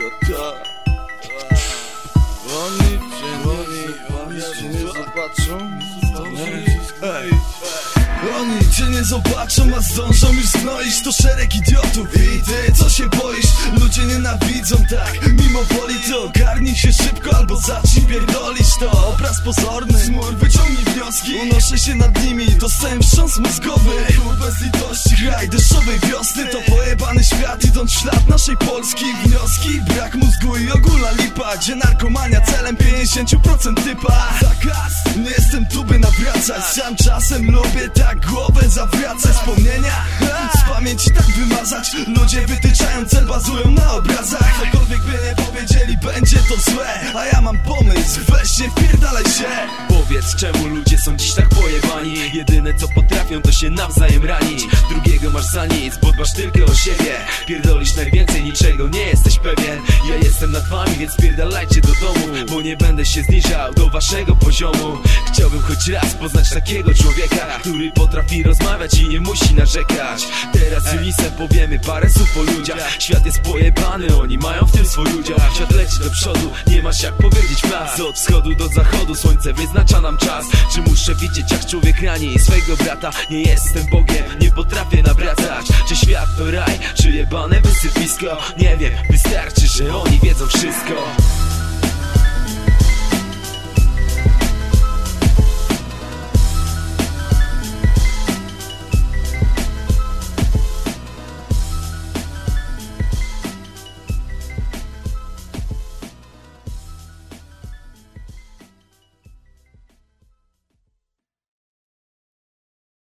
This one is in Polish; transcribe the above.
Oni cię nie zobaczą. Oni cię nie zobaczą, a zdążą już zgnoić. To szereg idiotów i ty, co się boisz? Ludzie nienawidzą tak, mimo woli to ogarnij się szybko albo zacznij pierdolić. To obraz pozorny, smur, wyciągnij wnioski. Unoszę się nad nimi, dostałem wstrząs mózgowy. Bez litości, kraj deszczowej wiosny. To pojebany świat, idąc w ślad naszej Polski. Wnioski, brak mózgu i ogólna lipa, gdzie narkomania celem 50% typa. Zakaz, nie jestem tu by nawracać. Sam czasem lubię tak głowę zawracać. Wspomnienia z pamięci tak wymazać. Ludzie wytyczają cel, bazują na obrazach. Cokolwiek by nie powiedzieli, będzie to złe. A ja mam pomysł, weź się, wpierdalaj się. Powiedz, czemu ludzie są dziś tak pojebani? Jedyne co potrafią to się nawzajem ranić. Drugiego masz za nic, bo dbasz tylko o siebie. Pierdolisz najwięcej, niczego nie jesteś pewien. Ja jestem nad wami, więc pierdalajcie do domu, bo nie będę się zniżał do waszego poziomu. Chciałbym choć raz poznać takiego człowieka, który potrafi rozmawiać i nie musi narzekać. Teraz z Ulisem powiemy parę słów o ludziach. Świat jest pojebany, oni mają w tym swój udział. Świat leci do przodu, nie masz jak powiedzieć plac. Od wschodu do zachodu słońce wyznacza nam czas. Czy muszę widzieć jak człowiek rani swojego brata? Nie jestem Bogiem, nie potrafię nawracać. Czy świat to raj, czy jebane wysypisko? Nie wiem, wystarczy, że oni wiedzą wszystko.